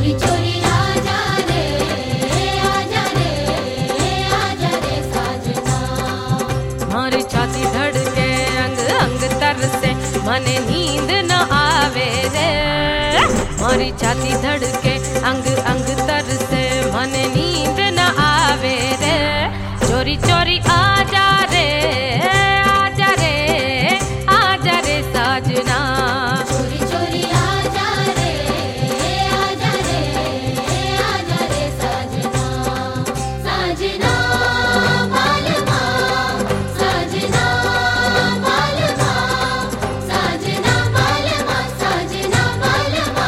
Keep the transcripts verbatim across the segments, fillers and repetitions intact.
चोरी चोरी आजा रे आजा रे आजा रे साजना। मारी छाती धड़के अंग अंग तरसे मने नींद न आवे रे। मारी छाती धड़के अंग अंग तरसे मने नींद न आवे रे। चोरी चोरी आजा रे आजा रे आजा रे साजना। चोरी चोरी आजा रे आजा रे आजा रे साजना। साजना बालमा साजना बालमा साजना बालमा साजना बालमा।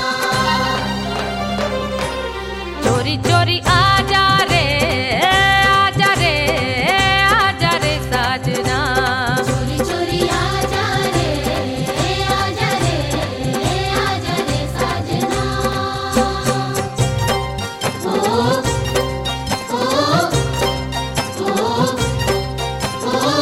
चोरी चोरी आजा रे आजा रे आजा रे साजना। चोरी चोरी आजा रे आजा रे आजा रे साजना। ओ ओ ओ ओ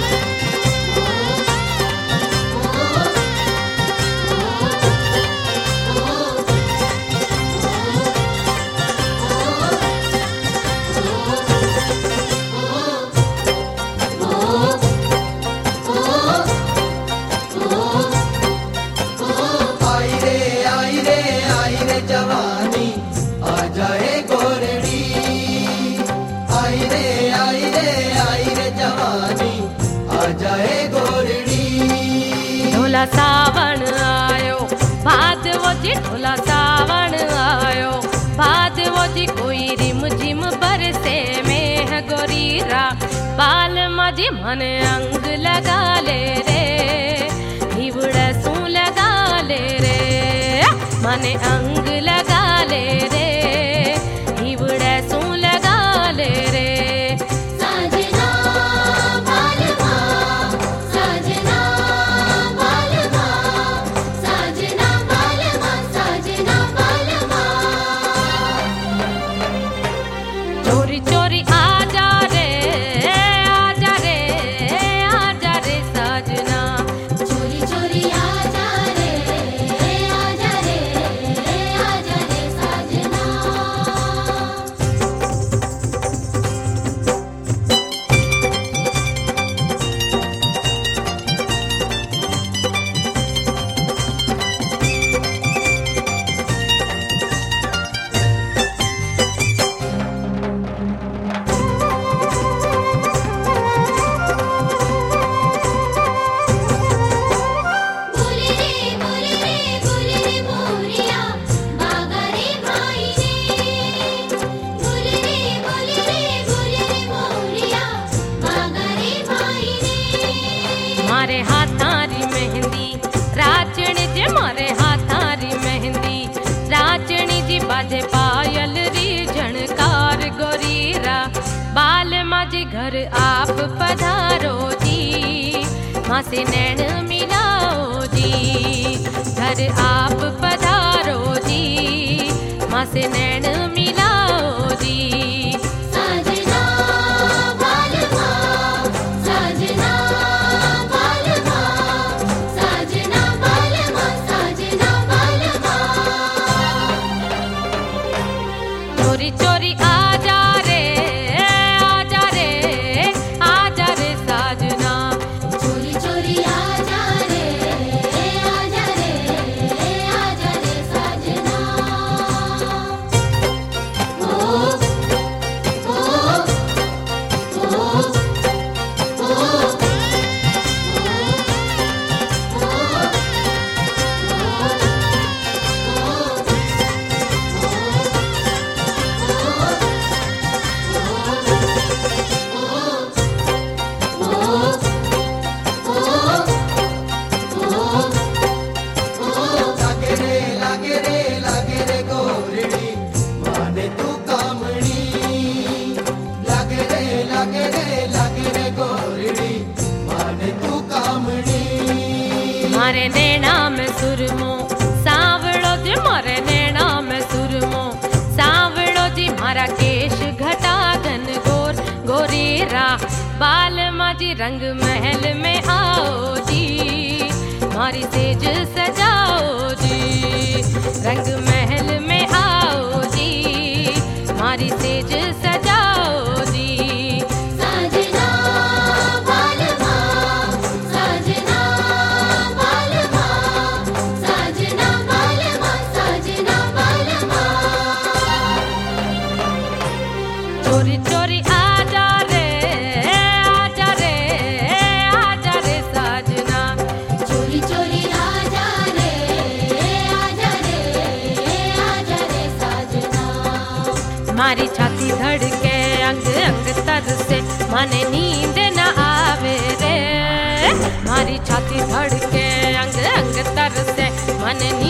आई रे आई रे आई रे जवानी आ जाए गोरड़ी। आई रे आई रे आई रे जवानी आ जाए गोरड़ी। ढोला सावण आयो भादवो जी ढोला सावण आयो भादवो जी कोई रिम झिम बरसे में गोरीरा। बाल मजी मन अंग लगा ले रे हिवड़ा सू लगा ले रे। मने अंग लगा ले रे हिवड़ा सू लगा ले रे। साजना बालमा साजना बालमा साजना बालमा साजना बालमा। चोरी चोरी आजा रे आजा रे आजा रे साजना। चोरी चोरी आजा रे आजा रे आजा रे साजना। बोले रे बोले रे बोले रे मोरिया बागा रे भाई रे। बोले रे बोले रे बोले रे मोरिया बागा रे भाई रे। मारे हाथारी मेहंदी राचणी जी मारे हाथारी मेहंदी राचणी जी बाजे पायल री झणकार गोरीरा। बाल माजे घर आप पधारो जी माँ से नैन मिलाओ जी। घर आप पधारो जी माँ से नैन मिलाओ जी। साजना बालमा साजना बालमा साजना बालमा साजना बालमा। चोरी चोरी आजा रे आजा रे आजा रे साजना। चोरी चोरी आजा रे आजा रे आजा रे साजना। ओ ओ ओ ओ लागे रे लागे रे लागे रे गोरड़ी माने तू कामड़ी। लागे रे लागे रे लागे रे गोरड़ी माने तू कामड़ी। मारे नैना में सुरमो सावड़ो जी मारे नैना में सुरमो सावड़ो जी मारा केश घटा घन गोर गोरीरा। बाल माजी रंग महल में आओ जी मारी सेज सजाओ जी। रंग महल में आओ मारी छाती धड़के अंग अंग तरसे मने नींद न आवे रे मारी छाती धड़के अंग अंग तरसे मने नींद